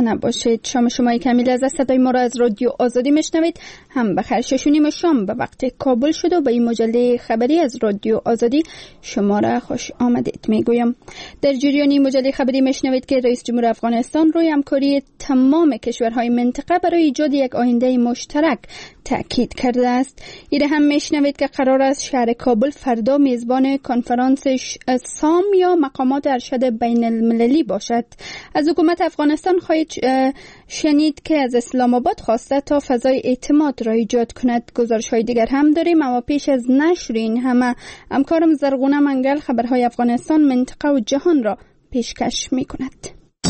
نباشید. شما کمیل از صدای ما را از رادیو آزادی میشنوید. هم بخیر 6:30 شام به وقت کابل شد و به این مجله خبری از رادیو آزادی شما را خوش آمدید میگویم. در جریان این مجله خبری میشنوید که رئیس جمهور افغانستان روی همکاری تمام کشورهای منطقه برای ایجاد یک آینده مشترک تاکید کرده است. ایره هم میشنوید که قرار است شهر کابل فردا میزبان کنفرانس سام یا مقامات ارشد بین المللی باشد. از حکومت افغانستان خواهید شنید که از اسلام آباد خواسته تا فضای اعتماد را ایجاد کند. گزارش های دیگر هم داریم، اما پیش از نشر این همه همکارم زرغونه منگل خبرهای افغانستان، منطقه و جهان را پیشکش می کند.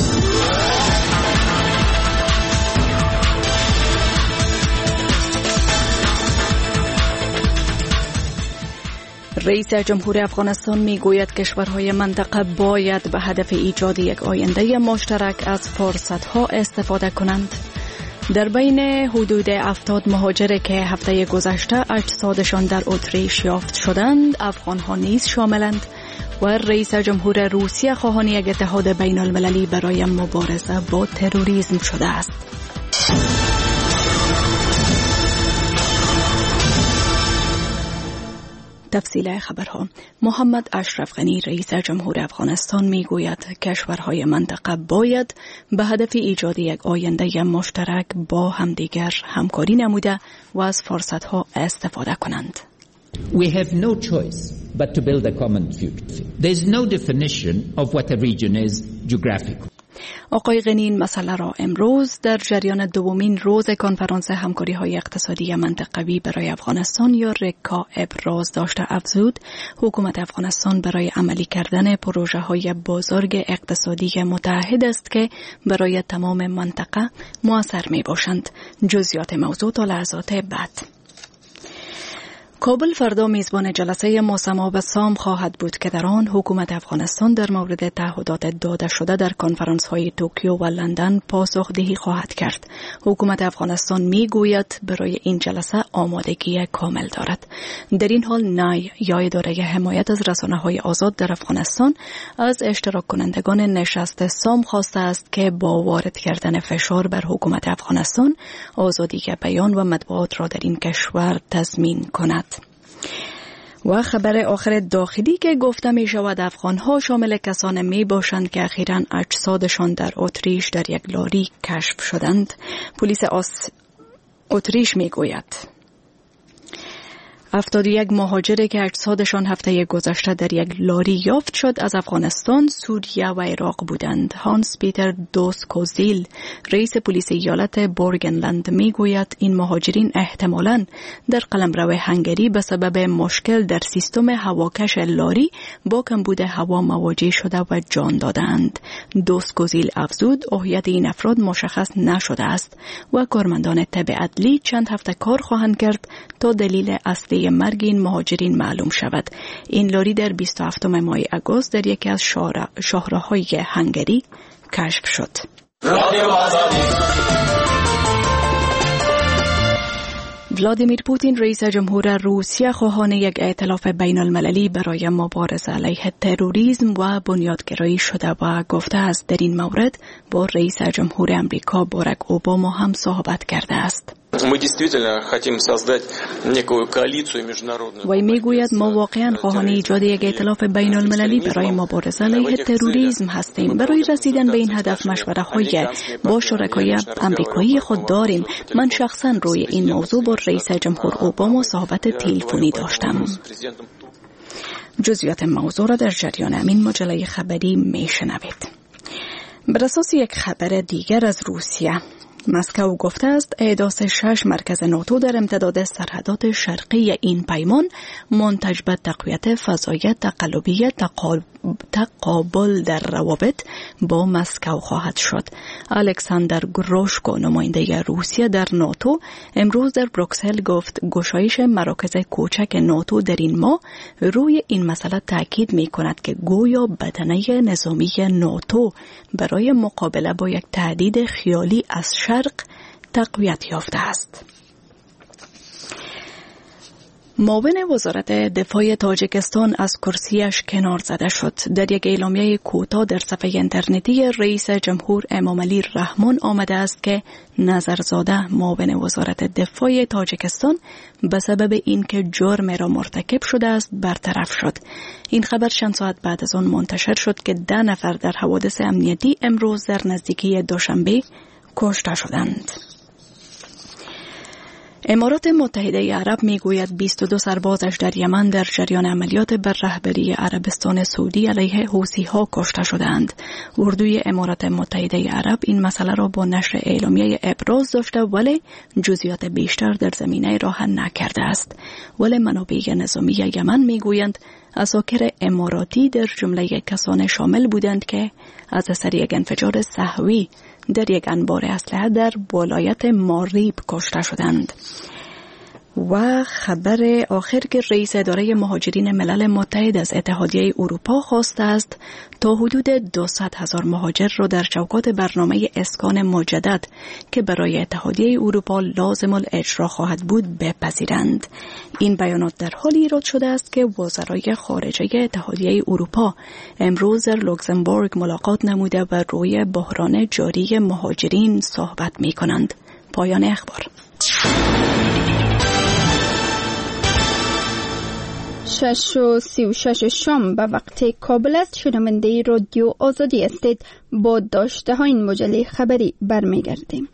رئیس جمهور افغانستان میگوید کشورهای منطقه باید به هدف ایجاد یک آینده مشترک از فرصت‌ها استفاده کنند. در بین حدود 70 مهاجر که هفته گذشته اجسادشان در اتریش یافت شدند، افغان‌ها نیز شاملند و رئیس جمهور روسیه خواهان یک اتحاد بین المللی برای مبارزه با تروریسم شده است. تفصیل خبرها. محمد اشرف غنی رئیس جمهور افغانستان میگوید کشورهای منطقه باید به هدف ایجاد یک آینده مشترک با همدیگر همکاری نموده و از فرصتها استفاده کنند. We have no choice but to build a common future. There is no definition of what a region is geographically. آقای غنی این مسئله را امروز در جریان دومین روز کنفرانس همکاری‌های اقتصادی منطقوی برای افغانستان یا رکا ابراز داشته. افزود حکومت افغانستان برای عملی کردن پروژه‌های بزرگ اقتصادی متحد است که برای تمام منطقه مؤثر می‌باشند. جزئیات موضوع تا لحظات بعد. کابل فردا میزبان جلسه ماسما به سام خواهد بود که در آن حکومت افغانستان در مورد تعهدات داده شده در کنفرانس‌های توکیو و لندن پاسخدهی خواهد کرد. حکومت افغانستان میگوید برای این جلسه آمادگی کامل دارد. در این حال نای یا اداره حمایت از رسانه‌های آزاد در افغانستان از اشتراک کنندگان نشست سام خواسته است که با وارد کردن فشار بر حکومت افغانستان آزادی بیان و مطبوعات را در این کشور تضمین کند. و خبر آخر داخلی که گفته می شود افغانها شامل کسان می باشند که اخیراً اجسادشان در اتریش در یک لاری کشف شدند. پلیس اتریش می گوید 71 مهاجر که اجسادشان هفته گذشته در یک لاری یافت شد از افغانستان، سوریه و عراق بودند. هانس پیتر دوسکوزیل رئیس پلیس ایالت بورگنلند میگوید این مهاجرین احتمالاً در قلمرو هنگری به سبب مشکل در سیستم هواکش لاری با کمبود هوا مواجه شده و جان دادند. دوسکوزیل افزود هویت این افراد مشخص نشده است و کارمندان طب عدلی چند هفته کار خواهند کرد تا دلیل اصلی مرگ این مهاجرین معلوم شود. این لاری در 27 ماه آگوست در یکی از شاهراهای هنگری کشف شد. ولادیمیر پوتین رئیس جمهور روسیه خواهان یک ائتلاف بین المللی برای مبارزه علیه تروریسم و بنیادگرایی شده و گفته است در این مورد با رئیس جمهور امریکا باراک اوباما هم صحبت کرده است. وی میگوید ما واقعا خواهان ایجاد یک ائتلاف بین المللی برای مبارزه علیه تروریسم هستیم. برای رسیدن به این هدف مشوره‌های با شرکای امریکایی خود داریم. من شخصا روی این موضوع با رئیس جمهور اوباما صحبت تلفنی داشتم. جزئیات موضوع را در جریان همین مجله خبری میشنوید. بر اساس یک خبر دیگر از روسیه، مسکو گفته است احداث 6 مرکز ناتو در امتداد سرحدات شرقی این پیمان منتج به تقویت فضای تقلبی تقابل در روابط با مسکو خواهد شد. الکساندر گروشکو نماینده روسیه در ناتو امروز در بروکسل گفت گشایش مراکز کوچک ناتو در این ماه روی این مسئله تاکید می کند که گویا بدنه نظامی ناتو برای مقابله با یک تهدید خیالی از شرق تقویت یافته است. معاون وزارت دفاع تاجیکستان از کرسیش کنار زده شد. در یک اعلامیه کوتاه در صفحه اینترنتی رئیس جمهور امامعلی رحمان آمده است که نظرزاده معاون وزارت دفاع تاجیکستان به سبب اینکه جرم را مرتکب شده است برطرف شد. این خبر چند ساعت بعد از آن منتشر شد که 10 نفر در حوادث امنیتی امروز در نزدیکی دوشنبه کشته شدند. امارات متحده عرب میگوید 22 سربازش در یمن در جریان عملیات بر رهبری عربستان سعودی علیه حوثی‌ها کشته شدند. اردوی امارات متحده عرب این مسئله را با نشر اعلامیه ابراز داشته ولی جزئیات بیشتر در زمینه راه نکرده است. ولی منابع نظامی یمن میگویند اساکر اماراتی در جمله کسان شامل بودند که از اثر یک انفجار سهوی در یک انبار اسلحه در ولایت ماریب کشته شدند. و خبر آخر که رئیس اداره مهاجرین ملل متحد از اتحادیه اروپا خواسته است تا حدود 200,000 مهاجر را در چوکات برنامه اسکان مجدد که برای اتحادیه اروپا لازم الاجرا خواهد بود بپذیرند. این بیانات در حالی ایراد شده است که وزرای خارجه اتحادیه اروپا امروز در لوکزامبورگ ملاقات نموده و روی بحران جاری مهاجرین صحبت می کنند. پایان اخبار. 6:36 شام به وقت کابل است. شنونده رادیو آزادی هستید. با داشته ها این مجله خبری برمیگردیم.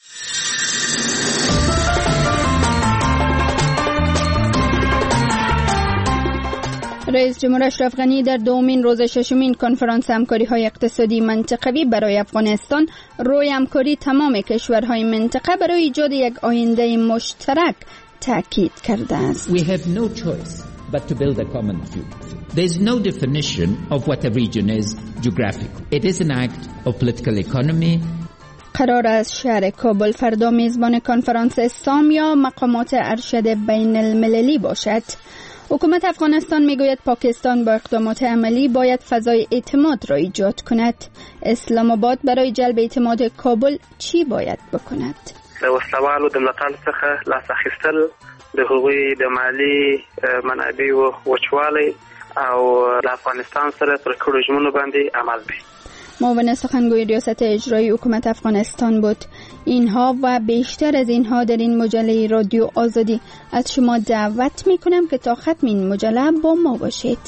رئیس جمهور اشرف غنی در دومین روز ششمین کنفرانس همکاری‌های اقتصادی منطقوی برای افغانستان روی همکاری تمام کشورهای منطقه برای ایجاد یک آینده مشترک تاکید کرده است. We have no choice but to build a common future. There is no definition of what a region is geographically. It is an act of political economy. قرار است شهر کابل فردا میزبان کنفرانس سام یا مقامات ارشد بین المللی باشد. حکومت افغانستان میگوید پاکستان با اقدامات عملی باید فضای اعتماد را ایجاد کند. اسلام آباد برای جلب اعتماد کابل چی باید بکند؟ د وسلوالو د ملاتړ څخه لاس اخیستل، د هغوی د مالی منابعو وچوالی او د افغانستان سره پر کړو ژمنو باندې عمل دی. معاون سخنگوی ریاست اجرایی حکومت افغانستان بود. اینها و بیشتر از اینها در این مجله رادیو آزادی. از شما دعوت میکنم که تا ختم این مجله با ما باشید.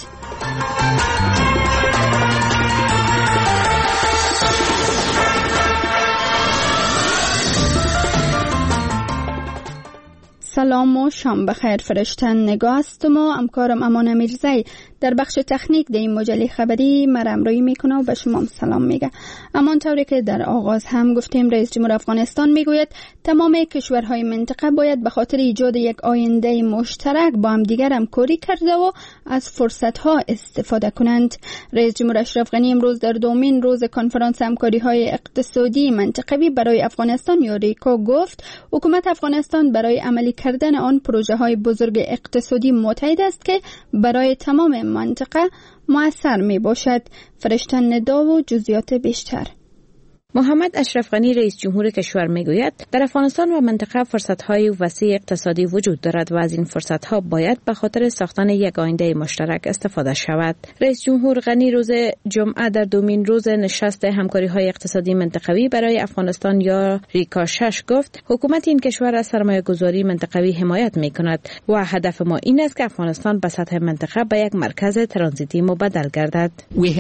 سلام و شام بخیر. فرشتن نگاه هستم و همکارم امان امیرزی در بخش تکنیک در این مجله خبری مرامرویی میکنه و به شما سلام میگه. امان طوری که در آغاز هم گفتیم رئیس جمهور افغانستان میگوید تمام کشورهای منطقه باید به خاطر ایجاد یک آینده مشترک با هم دیگر همکاری کرده و از فرصتها استفاده کنند. رئیس جمهور اشرف غنی امروز در دومین روز کنفرانس همکاری‌های اقتصادی منطقوی برای افغانستان یا ریکا گفت حکومت افغانستان برای عملی کردن آن پروژه‌های بزرگ اقتصادی متحد است که برای تمام منطقه مؤثر می باشد. فرشتن ندا و جزئیات بیشتر. محمد اشرف غنی رئیس جمهور کشور میگوید در افغانستان و منطقه فرصت‌های وسیع اقتصادی وجود دارد و از این فرصت‌ها باید به خاطر ساختن یک آینده مشترک استفاده شود. رئیس جمهور غنی روز جمعه در دومین روز نشست همکاری‌های اقتصادی منطقوی برای افغانستان یا ریکا 6 گفت حکومت این کشور از سرمایه‌گذاری منطقوی حمایت می‌کند و هدف ما این است که افغانستان به سطح منطقه به یک مرکز ترانزیتی مبدل گردد.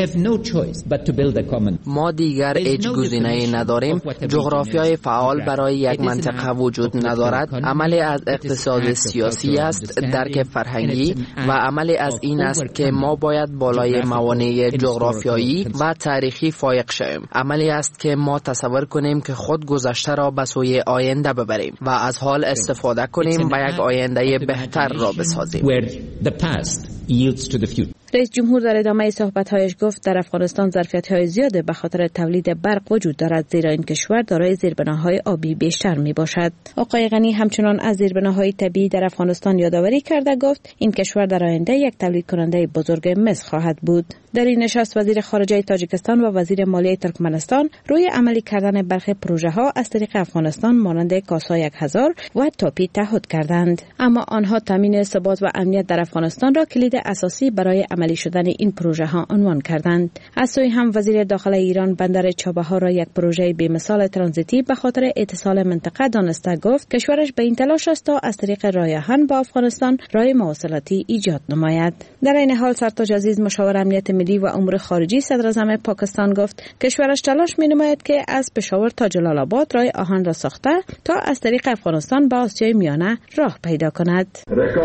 ما دیگر نداریم. جغرافیای فعال برای یک منطقه وجود ندارد. عمل از اقتصاد سیاسی است، درک فرهنگی و عمل از این است که ما باید بالای موانع جغرافیایی و تاریخی فائق شویم. عملی است که ما تصور کنیم که خود گذشته را به سوی آینده ببریم و از حال استفاده کنیم و یک آینده بهتر را بسازیم. رئیس جمهور در ادامه صحبت‌هایش گفت در افغانستان ظرفیت‌های زیاد به خاطر تولید برق وجود دارد، زیرا این کشور دارای زیربناهای آبی بیشتر میباشد. آقای غنی همچنان از زیربناهای طبیعی در افغانستان یادآوری کرده گفت این کشور در آینده یک تولید کننده بزرگ مس خواهد بود. در این نشست وزیر خارجه تاجیکستان و وزیر مالیه ترکمنستان روی عملی کردن برخی پروژه‌ها از طریق افغانستان مانند کاسا 1000 و تاپی تعهد کردند، اما آنها تامین ثبات و امنیت در افغانستان را کلید اساسی برای عملی شدن این پروژه‌ها عنوان کردند. از سوی هم وزیر داخله ایران بندر چابهار را یک پروژه بی‌مثال ترانزیتی به خاطر اتصال منطقه دانسته گفت کشورش به این تلاش است تا از طریق راه آهن با افغانستان راه مواصلاتی ایجاد نماید. در این حال سرتاج عزیز مشاور امنیت ملی و امور خارجی صدر اعظم پاکستان گفت کشورش تلاش می‌نماید که از پشاور تا جلال آباد راه آهن را ساخته تا از طریق افغانستان به آسیای میانه راه پیدا کند.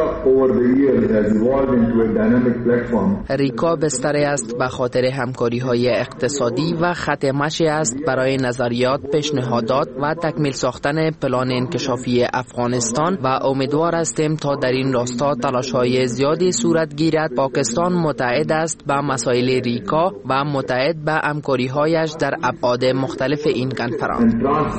ریکا بستری است به خاطر همکاری‌های اقتصادی و خط مشی است برای نظریات، پیشنهادات و تکمیل ساختن پلان انکشافی افغانستان و امیدوار هستیم تا در این راستا تلاش‌های زیادی صورت گیرد. پاکستان متعهد است به مسائل ریکا و متعهد به همکاری‌هایش در ابعاد مختلف این کنفرانس.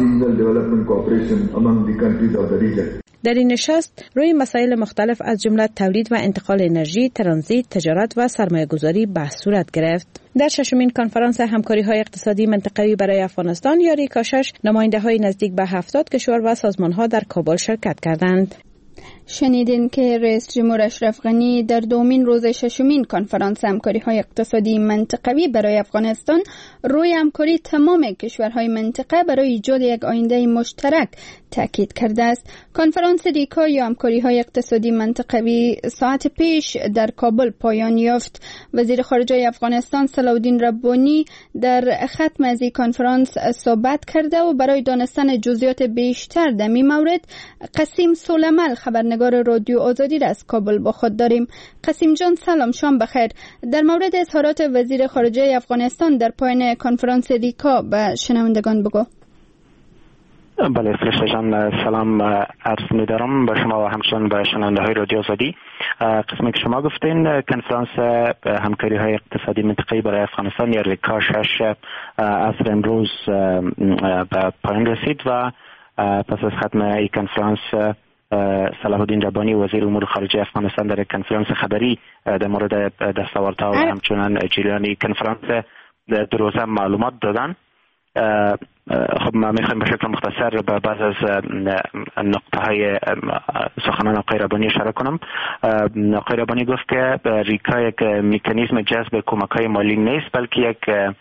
در این نشست روی مسائل مختلف از جمله تولید و انتقال انرژی، ترانزیت، تجارت و سرمایه‌گذاری بحث صورت گرفت. در ششمین کنفرانس همکاری‌های اقتصادی منطقه‌ای برای افغانستان یا ریکا 6 نماینده‌های نزدیک به 70 کشور و سازمان‌ها در کابل شرکت کردند. شنیدین که رئیس جمهور اشرف غنی در دومین روز ششمین کنفرانس همکاری‌های اقتصادی منطقه‌ای برای افغانستان روی همکاری تمام کشورهای منطقه برای ایجاد یک آینده مشترک تاکید کرده است. کنفرانس ریکا یا همکاری‌های اقتصادی منطقه‌ای ساعت پیش در کابل پایان یافت. وزیر خارجه افغانستان صلاح‌الدین ربانی در ختم از این کنفرانس صحبت کرده و برای دانستن جزئیات بیشتر در این مورد قسیم سلیمال خبرنگار رادیو آزادی را از کابل با خود داریم. قسیم جان سلام، شام بخیر. در مورد اظهارات وزیر خارجه افغانستان در پایان کنفرانس ریکا به شنوندگان بگو. بله فرشته جان، سلام عرض می‌دارم به شما و همچنین به شنونده‌های رادیو آزادی. قسمی که شما گفتین کنفرانس همکاری‌های اقتصادی منطقه‌ای برای افغانستان یا ریکا 6 عصر امروز به پایان رسید و پس از ختم این کنفرانس صلاح‌الدین ربانی وزیر امور خارجه افغانستان در کنفرانس خبری در مورد دستاوردها و همچنین جریان کنفرانس دو روزه معلومات دادن. خب ما میخوایم به شکل مختصر به بعض از نقطه‌های سخنان آقای ربانی اشاره کنم. آقای ربانی گفت که ریکا یک مکانیزم جذب کمک‌های مالی نیست، بلکه یک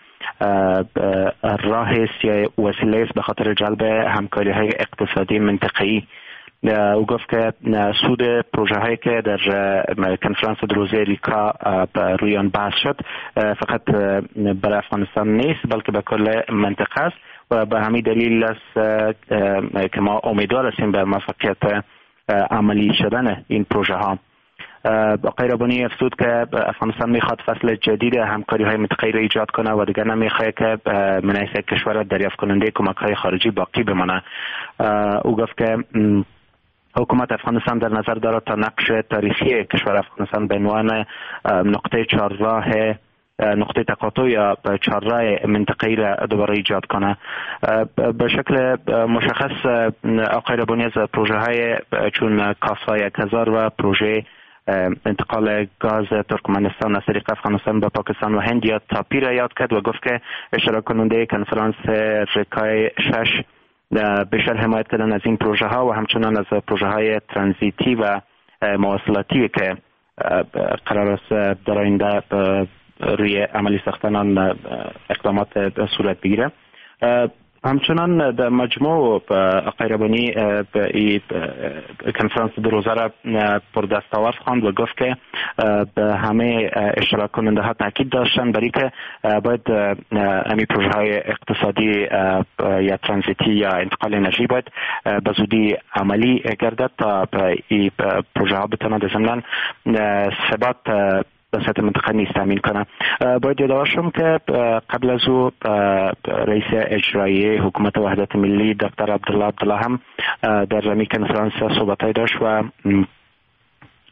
راه است یا وسیله است به خاطر جلب همکاری‌های اقتصادی منطقه‌ای. او گفت که سود پروژه هایی که در کنفرانس دو روزه ریکا روی آن بحث شد فقط برای افغانستان نیست بلکه به کل منطقه است و به همین دلیل است که ما امیدوار هستیم به موفقیت عملی شدن این پروژه ها. آقای ربانی افزود که افغانستان میخواد فصل جدید همکاری های منطقه‌ای را ایجاد کنه و دیگر نمیخواد که من حیث کشور دریافت کننده کمک های خارجی باقی بمانه. او گفت که حکومت افغانستان در نظر دارد تا نقش تاریخی کشور افغانستان به عنوان نقطه چهارراه نقطه تقاطع یا چهارراه منطقه‌ای را دوباره ایجاد کنه. به شکل مشخص آقای ربانی از پروژه های چون کاسا 1000 و پروژه انتقال گاز ترکمنستان از طریق افغانستان به پاکستان و هند یا تاپی را یاد کرد و گفت که اشتراک کننده کنفرانس ریکای 6 بیشتر حمایت کردن از این پروژه ها و همچنان از پروژه های ترانزیتی و مواصلاتی که قرار است در آینده روی عملی ساختن آن اقدامات صورت بگیره. همچنان در مجموع آقای ربانی به کنفرانس دو روزه را پر دستاورد خواند و گفت که به همه اشتراک کننده ها تاکید داشتن برای که باید همین پروژه های اقتصادی یا ترانزیتی یا انتقال انرژی باید به زودی عملی گردد تا این پروژه ها بتوانند ضمن ثبات به سطح منطقه نیست تامین کنه. باید یادآور شم که قبل از او رئیس اجرایی حکومت وحدت ملی دکتر عبدالله هم در می کنفرانس صحبت‌های داشت و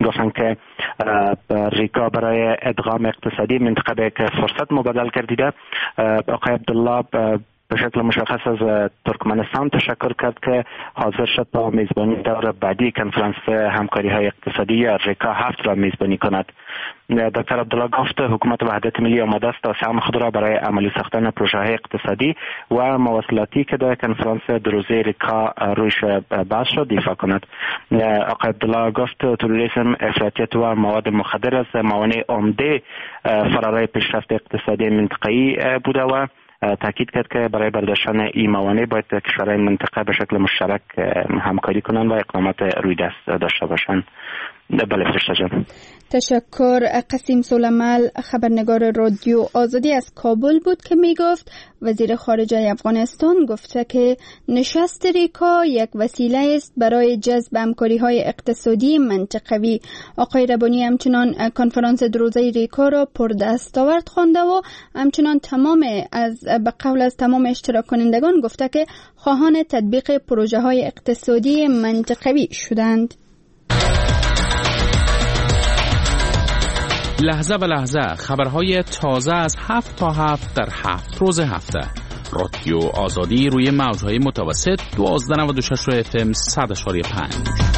گفتن که ریکا برای ادغام اقتصادی منطقه که فرصت مبادل کردیده. آقای عبدالله به شکل مشخص از ترکمنستان تشکر کرد که حاضر شد تا میزبانی دور بعدی کنفرانس همکاری های اقتصادی یا ریکا 7 را میزبانی کند. دکتر عبدالله گفت حکومت وحدت ملی آماده است تا سهم خود را برای عملی ساختن پروژه های اقتصادی و مواصلاتی که در کنفرانس دو روزه ریکا رویش بحث شد دفاع کند. آقای عبدالله گفت تروریسم، افراطیت و مواد مخدر از موانع عمده فرارای پیشرفت اقتصادی منطقه‌ای بوده و تاکید کرد که برای برداشتن این موانع باید کشورهای منطقه به شکل مشترک همکاری کنند و اقدامات روی دست داشته باشند. بله فرشته جان. تشکر. قسیم سولمال خبرنگار رادیو آزادی از کابل بود که می گفت وزیر خارجه افغانستان گفته که نشست ریکا یک وسیله است برای جذب همکاری‌های اقتصادی منطقوی. آقای ربانی همچنان کنفرانس دو روزه ریکا را پردستاورد خوانده و همچنان به قول از تمام اشتراک کنندگان گفته که خواهان تطبیق پروژه‌های اقتصادی منطقوی شدند. لحظه به لحظه خبرهای تازه از 7 تا 7 در 7 روز هفته. رادیو آزادی روی موجهای متوسط 1296 FM 100.5.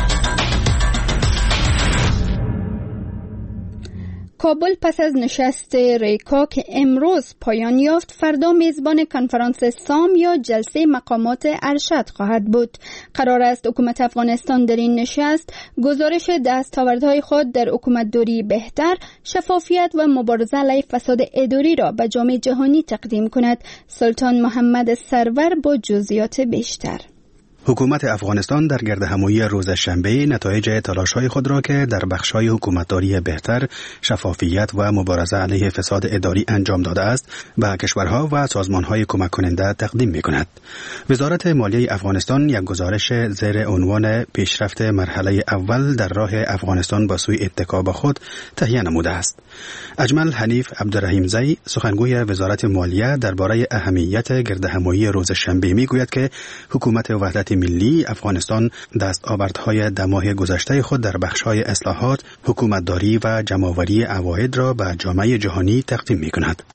کابل پس از نشست ریکا که امروز پایان یافت فردا میزبان کنفرانس سام یا جلسه مقامات ارشد خواهد بود. قرار است حکومت افغانستان در این نشست گزارش دستاوردهای خود در حکومتداری بهتر، شفافیت و مبارزه علیه فساد اداری را به جامعه جهانی تقدیم کند. سلطان محمد سرور با جزئیات بیشتر. حکومت افغانستان در گردهمایی روز شنبه نتایج تلاش‌های خود را که در بخش‌های حکومتداری بهتر، شفافیت و مبارزه علیه فساد اداری انجام داده است به کشورها و سازمان‌های کمک کننده تقدیم می‌کند. وزارت مالیه افغانستان یک گزارش زیر عنوان پیشرفت مرحله اول در راه افغانستان به سوی اتکا به خود تهیه نموده است. اجمل حنیف عبدالرحیمزی سخنگوی وزارت مالیه درباره اهمیت گردهمایی روز شنبه می‌گوید که حکومت وحدت ملی افغانستان دستاوردهای دماه گذشته خود در بخش‌های اصلاحات، حکومتداری و جمع‌آوری عواید را به جامعه جهانی تقدیم می‌کند.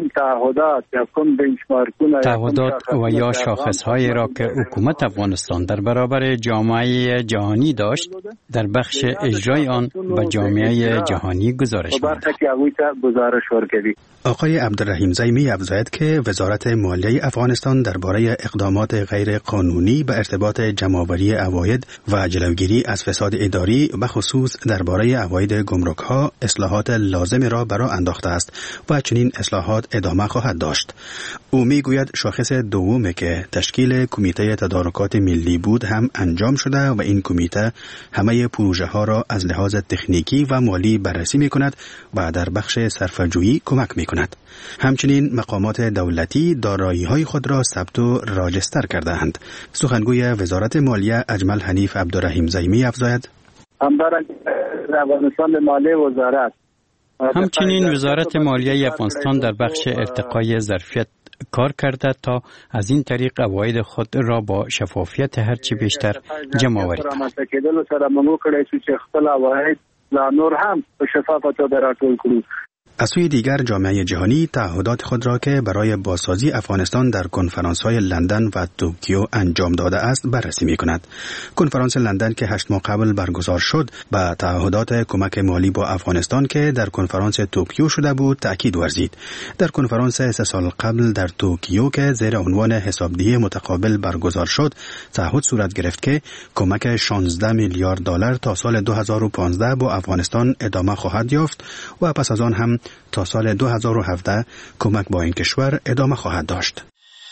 تعهدات و یا شاخص‌هایی را که حکومت افغانستان در برابر جامعه جهانی داشت در بخش اجرای آن به جامعه جهانی گزارش می‌دهد. آقای عبدالرحیمزی می‌افزاید که وزارت مالیه افغانستان درباره اقدامات غیر قانونی به ارتباط جمع‌آوری عواید و جلوگیری از فساد اداری به خصوص درباره عواید گمرک‌ها اصلاحات لازم را برآ انداخته است و چنین اصلاحات ادامه خواهد داشت. او میگوید شاخص دومی که تشکیل کمیته تدارکات ملی بود هم انجام شده و این کمیته همه پروژه ها را از لحاظ تکنیکی و مالی بررسی می کند و در بخش صرفه‌جویی کمک می کند. همچنین مقامات دولتی دارایی های خود را ثبت و راجستر کرده اند. سخنگوی وزارت مالیه اجمل حنیف عبدالرحیمزی می افزاید همچنین وزارت مالیه افغانستان در بخش ارتقای ظرفیت کار کرده تا از این طریق عواید خود را با شفافیت هرچی بیشتر جمع آوری کند. از سوی دیگر جامعه جهانی تعهدات خود را که برای بازسازی افغانستان در کنفرانس‌های لندن و توکیو انجام داده است بررسی می‌کند. کنفرانس لندن که 8 ماه قبل برگزار شد به تعهدات کمک مالی با افغانستان که در کنفرانس توکیو شده بود تأکید ورزید. در کنفرانس 3 سال قبل در توکیو که زیر عنوان حسابدهی متقابل برگزار شد تعهد صورت گرفت که کمک 16 میلیارد دلار تا سال 2015 با افغانستان ادامه خواهد یافت و پس از آن هم تا سال 2017 کمک با این کشور ادامه خواهد داشت.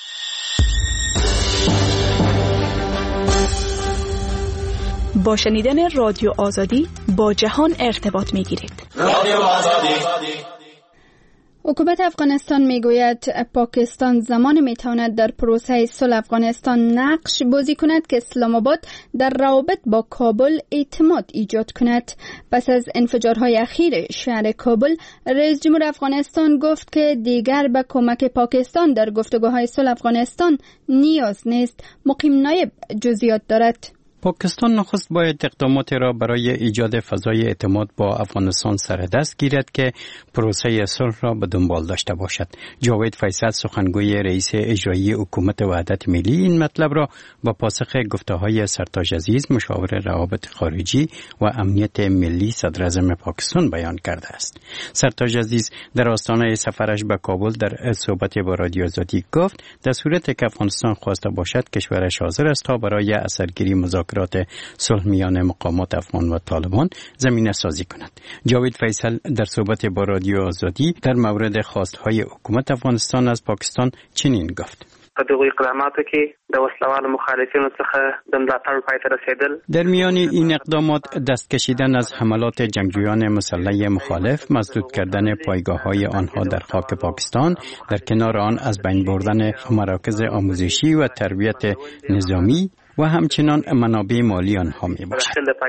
با شنیدن رادیو آزادی با جهان ارتباط می‌گیرید. رادیو آزادی. حکومت افغانستان میگوید پاکستان زمان میتواند در پروسه صلح افغانستان نقش بازی کند که اسلام آباد در روابط با کابل اعتماد ایجاد کند. پس از انفجارهای اخیر شهر کابل، رئیس جمهور افغانستان گفت که دیگر به کمک پاکستان در گفتگوهای صلح افغانستان نیاز نیست. مقیم نایب جزئیات دارد. پاکستان نخست باید اقدامات را برای ایجاد فضای اعتماد با افغانستان سر دست گیرد که پروسه صلح را به دنبال داشته باشد. جاوید فیصل سخنگوی رئیس اجرایی حکومت وحدت ملی این مطلب را با پاسخ گفته‌های سرتاج عزیز مشاور روابط خارجی و امنیت ملی صدر اعظم پاکستان بیان کرده است. سرتاج عزیز در آستانه سفرش به کابل در صحبت با رادیو آزادی گفت در صورتی که افغانستان خواسته باشد کشورش حاضر است تا برای اثرگیری مذاکرات صلح میان مقامات افغان و طالبان زمینه سازی کند. جاوید فیصل در صحبت با رادیو آزادی در مورد خواستهای حکومت افغانستان از پاکستان چنین گفت: دغه اقداماتو کې د وسلوال مخالفینو څخه د ملاتړ پای ته رسیدل. در میان این اقدامات دست کشیدن از حملات جنگجویان مسلح مخالف، مسدود کردن پایگاه‌های آنها در خاک پاکستان، در کنار آن از بین بردن مراکز آموزشی و تربیت نظامی و همچنان منابع مالی آنها می باشد.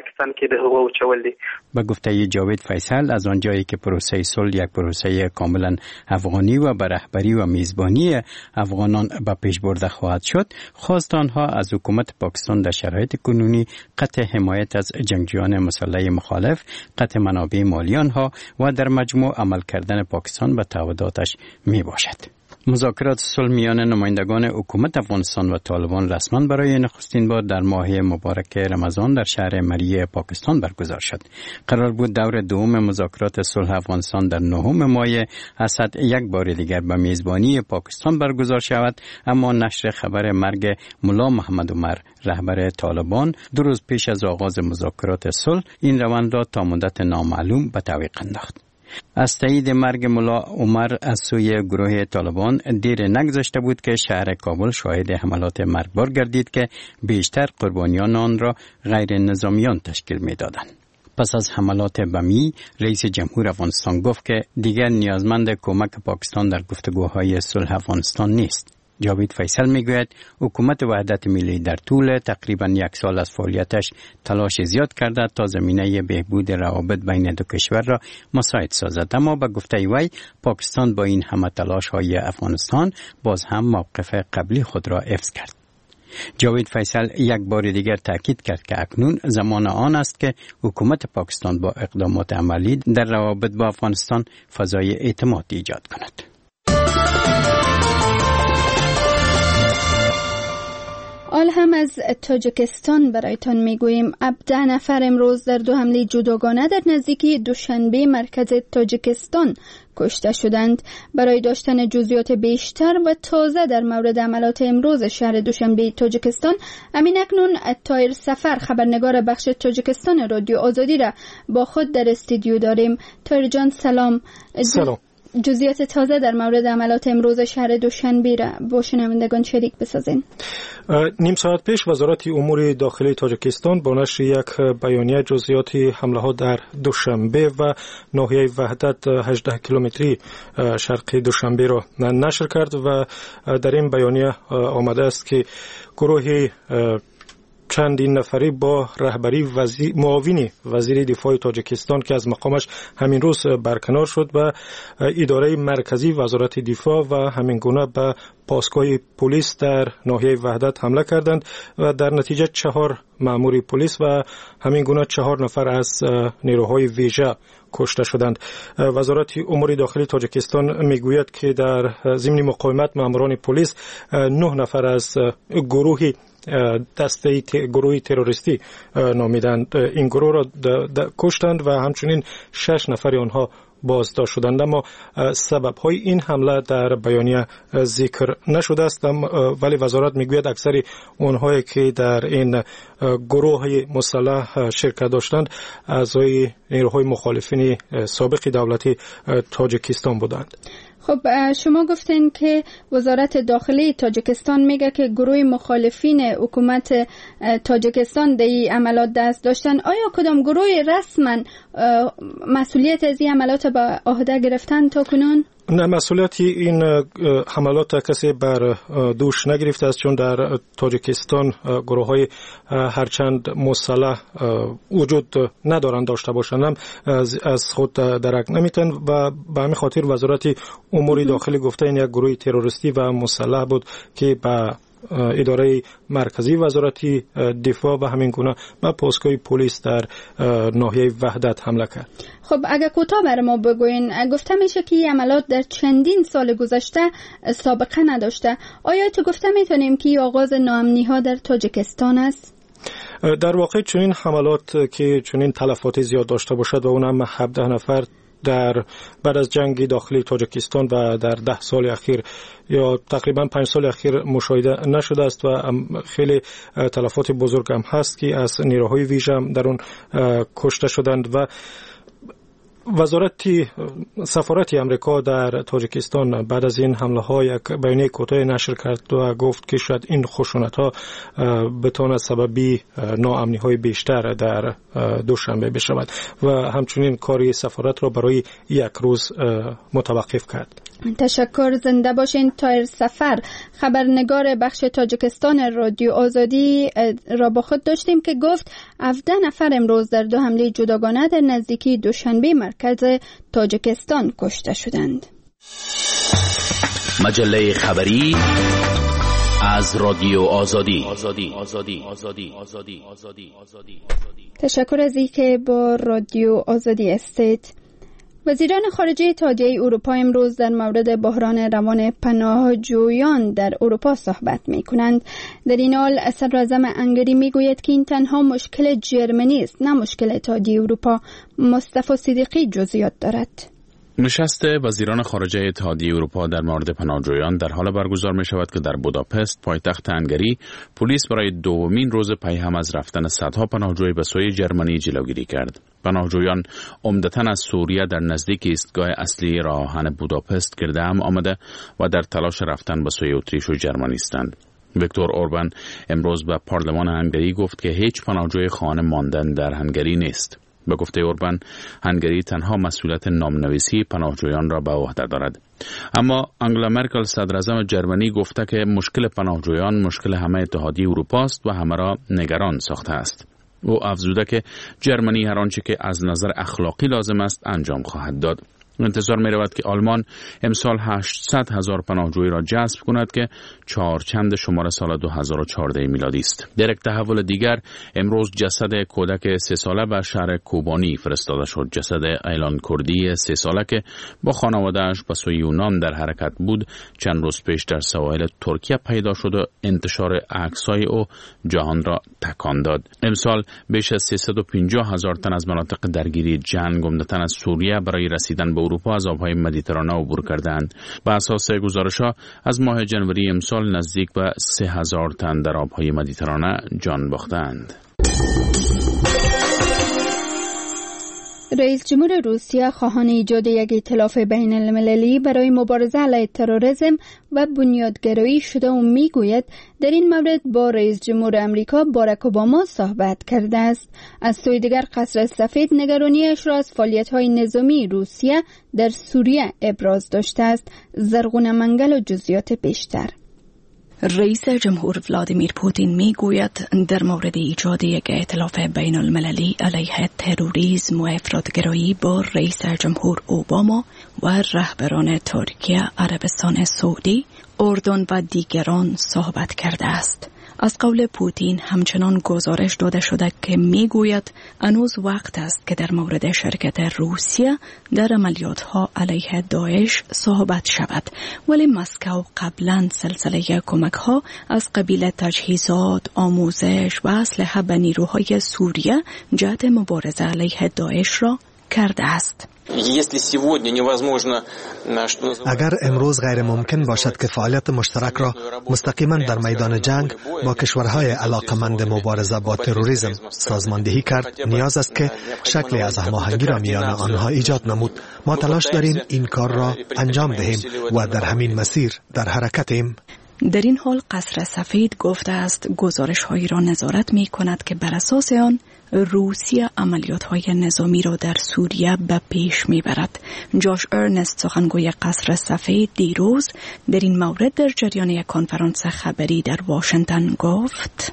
به گفته جاوید فیصل از آنجایی که پروسه صلح یک پروسه کاملا افغانی و به رهبری و میزبانی افغانان به پیش برده خواهد شد، خواست آنها از حکومت پاکستان در شرایط کنونی قطع حمایت از جنگجویان مسلح مخالف، قطع منابع مالی آنها و در مجموع عمل کردن پاکستان به تعهداتش می باشد. مذاکرات صلح میان نمایندگان حکومت افغانستان و طالبان رسما برای نخستین بار در ماه مبارک رمضان در شهر مری پاکستان برگزار شد. قرار بود دور دوم مذاکرات صلح افغانستان در 9 ماه اسد یک بار دیگر به میزبانی پاکستان برگزار شود، اما نشر خبر مرگ ملا محمد عمر رهبر طالبان 2 روز پیش از آغاز مذاکرات صلح این روند را تا مدت نامعلوم به تعویق انداخت. از تایید مرگ ملا عمر از سوی گروه طالبان دیر نگذشته بود که شهر کابل شاهد حملات مرگبار گردید که بیشتر قربانیان آن را غیر نظامیان تشکیل می‌دادند. پس از حملات بمی، رئیس جمهور افغانستان گفت که دیگر نیازمند کمک پاکستان در گفتگوهای صلح افغانستان نیست. جاوید فیصل میگوید حکومت وحدت ملی در طول تقریبا 1 سال از فعالیتش تلاش زیاد کرده تا زمینه بهبود روابط بین دو کشور را مساعد سازد، اما به گفته وی پاکستان با این همه تلاش های افغانستان باز هم موقف قبلی خود را حفظ کرد. جاوید فیصل یک بار دیگر تاکید کرد که اکنون زمان آن است که حکومت پاکستان با اقدامات عملی در روابط با افغانستان فضای اعتماد ایجاد کند. حال هم از تاجیکستان برایتان میگوییم. 17 نفر امروز در 2 حمله جداگانه در نزدیکی دوشنبه مرکز تاجیکستان کشته شدند. برای داشتن جزئیات بیشتر و تازه در مورد عملات امروز شهر دوشنبه تاجیکستان، امین اکنون طاهر سفر خبرنگار بخش تاجیکستان رادیو آزادی را با خود در استودیو داریم. طاهر جان سلام. سلام. جزئیات تازه در مورد عملات امروز شهر دوشنبه را با شنوندگان شریک بسازین. نیم ساعت پیش وزارت امور داخلی تاجیکستان با نشر یک بیانیه جزئیات حمله ها در دوشنبه و ناحیه وحدت 18 کیلومتری شرقی دوشنبه را نشر کرد و در این بیانیه آمده است که گروه چندین نفری با رهبری معاون وزیر دفاع تاجیکستان که از مقامش همین روز برکنار شد و اداره مرکزی وزارت دفاع و همین گونه به پاسگاه پلیس در ناحیه وحدت حمله کردند و در نتیجه 4 مأمور پلیس و همین گونه 4 نفر از نیروهای ویژه کشته شدند. وزارت امور داخلی تاجیکستان میگوید که در ضمن مقاومت مأموران پلیس 9 نفر از گروه تروریستی نامیدند این گروه را کشتند و همچنین 6 نفر آنها بازداشت شدند، اما سبب‌های این حمله در بیانیه ذکر نشده است، ولی وزارت میگوید اکثر اونهایی که در این گروه مسلح شرکت داشتند اعضای نیروهای مخالفین سابق دولتی تاجیکستان بودند. خب شما گفتین که وزارت داخلی تاجیکستان میگه که گروه مخالفین حکومت تاجیکستان در این عملات دست داشتن. آیا کدام گروه رسما مسئولیت از این عملات به عهده گرفتن تا کنون؟ نه، مسئولیت این حملات کسی بر دوش نگرفته است، چون در تاجیکستان گروه های هرچند مسلح وجود ندارند، داشته باشند از خود درک نمیتن و به همین خاطر وزارت امور داخلی گفته این یک گروه تروریستی و مسلح بود که به اداره مرکزی وزارت دفاع و همین گونه به پاسگاه پلیس در ناحیه وحدت حمله کرد. خب اگه کوتاه بر ما بگوین، گفته میشه که این عملات در چندین سال گذشته سابقه نداشته. آیا تو گفته میتونیم که آغاز ناامنی ها در تاجیکستان است؟ در واقع چنین حملات که چنین تلفات زیاد داشته باشد و اونم 17 نفر بعد از جنگ داخلی تاجیکستان و در 10 سال اخیر یا تقریبا 5 سال اخیر مشاهده نشده است و خیلی تلفات بزرگ هم هست که از نیروهای ویژه هم در اون کشته شدند و سفارت امریکا در تاجیکستان بعد از این حمله ها یک بیانیه کوتاه نشر کرد و گفت که شاید این خشونت ها بتواند سببی ناامنی های بیشتر در دوشنبه بشود و همچنین کاری سفارت را برای یک روز متوقف کرد. تشکر. زنده باشین. طاهر سفر، خبرنگار بخش تاجیکستان رادیو آزادی را با خود داشتیم که گفت 17 نفر امروز در 2 حمله جداگانه در نزدیکی دوشنبه مرکز تاجیکستان کشته شدند. مجله خبری از رادیو آزادی. تشکر از اینکه با رادیو آزادی استید. وزیران خارجه اتحادیه اروپا امروز در مورد بحران روان پناهجویان در اروپا صحبت می‌کنند. در این حال صدراعظم هنگری می‌گوید که این تنها مشکل جرمنی است، نه مشکل اتحادیه اروپا. مصطفی صدیقی جزئیات دارد. نشست وزیران خارجه اتحادیه اروپا در مورد پناهجویان در حال برگزار می شود که در بوداپست پایتخت هنگری پلیس برای دومین روز پیهم از رفتن صدها پناهجوی به سوی جرمنی جلوگیری کرد. پناهجویان عمدتاً از سوریه در نزدیک ایستگاه اصلی راه آهن بوداپست گرد هم آمده و در تلاش رفتن به سوی اتریش و جرمنی هستند. ویکتور اوربان امروز به پارلمان هنگری گفت که هیچ پناهجوی خانه ماندن در هنگری نیست. به گفته اوربان، هنگری تنها مسئولیت نامنویسی پناهجویان را به عهده دارد. اما آنگلا مرکل صدراعظم جرمنی گفته که مشکل پناهجویان مشکل همه اتحادیه اروپا است و همه را نگران ساخته است. او افزوده که جرمنی هر آنچه که از نظر اخلاقی لازم است انجام خواهد داد. انتظار می رود که آلمان امسال 800,000 پناهجوی را جذب کند که چهارچند شمار سال 2014 میلادی است. در یک تحول دیگر امروز جسد کودک 3 ساله به شهر کوبانی فرستاده شد. جسد ایلان کردی 3 ساله که با خانواده‌اش به سوی یونان در حرکت بود چند روز پیش در سواحل ترکیه پیدا شد و انتشار عکس‌های او جهان را تکان داد. امسال بیش از 350,000 تن از مناطق درگیری جنگ عمدتاً از سوریه برای رسیدن به اروپا از آبهای مدیترانه عبور کردند. به اساس گزارش‌ها از ماه جنوری امسال نزدیک به 3,000 تن در آبهای مدیترانه جان باختند. رئیس جمهور روسیه خواهان ایجاد یک ائتلاف بین المللی برای مبارزه علیه تروریسم و بنیادگرایی شده و میگوید در این مورد با رئیس جمهور امریکا باراک اوباما صحبت کرده است. از سوی دیگر قصر سفید نگرانیش را از فعالیت‌های نظامی روسیه در سوریه ابراز داشته است. زرغون منگل و جزئیات بیشتر. رئیس جمهور ولادیمیر پوتین میگوید در مورد ایجاد یک ائتلاف بین المللی علیه تروریسم و افراطگرایی با رئیس جمهور اوباما و رهبران ترکیه، عربستان سعودی، اردن و دیگران صحبت کرده است. از قول پوتین همچنان گزارش داده شده که میگوید هنوز وقت است که در مورد شرکت روسیه در عملیات‌ها علیه داعش صحبت شود، ولی مسکو قبلا سلسله کمک‌ها از قبیل تجهیزات، آموزش و اسلحه به نیروهای سوریه جهت مبارزه علیه داعش را کرده است. اگر امروز غیر ممکن باشد که فعالیت مشترک را مستقیما در میدان جنگ با کشورهای علاقمند مبارزه با تروریسم سازماندهی کرد، نیاز است که شکلی از هماهنگی را میان آنها ایجاد نمود. ما تلاش داریم این کار را انجام دهیم و در همین مسیر در حرکتیم. در این حال قصر سفید گفته است گزارش‌هایی را نظارت می‌کند که بر اساس آن روسیه عملیات‌های نظامی را در سوریه به پیش می‌برد. جاش ارنست سخنگوی قصر سفید دیروز در این مورد در جریان یک کنفرانس خبری در واشنگتن گفت: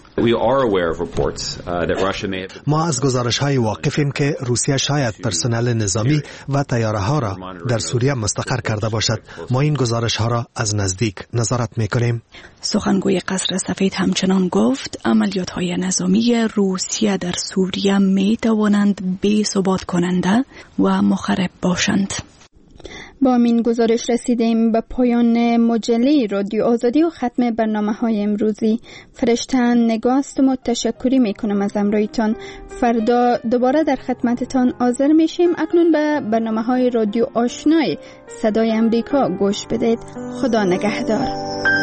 ما از گزارش‌های واقفیم که روسیه شاید پرسنل نظامی و طیاره‌ها را در سوریه مستقر کرده باشد. ما این گزارش‌ها را از نزدیک نظارت می‌کنیم. سخنگوی قصر سفید همچنان گفت عملیات‌های نظامی روسیه در سوریه می‌توانند بی‌ثبات کننده و مخرب باشند. با این گزارش رسیدیم به پایان مجله رادیو آزادی و ختم برنامه‌های امروزی. فرشته نگاست و تشکری میکنم از همراهیتان. فردا دوباره در خدمتتان حاضر میشیم. اکنون به برنامه‌های رادیو آشنای صدای امریکا گوش بدید. خدا نگهدار.